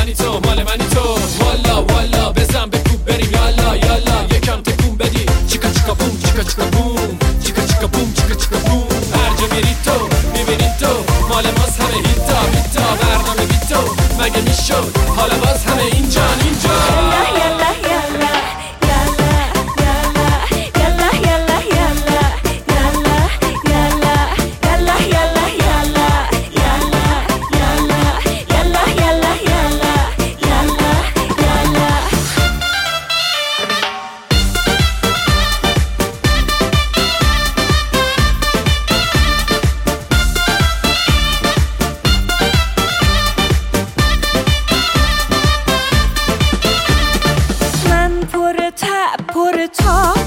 منی تو مال منی تو والا والا بزن بکوب بریم یالا یالا یکم تکون بدی چیکا چیکا بوم چیکا چیکا بوم چیکا چیکا بوم چیکا چیکا بوم هر جا میری تو میبینی تو مال ماست همه هیتا هیتا برنامه بی تو مگه میشد حالا باز همه اینجا اینجا پر تا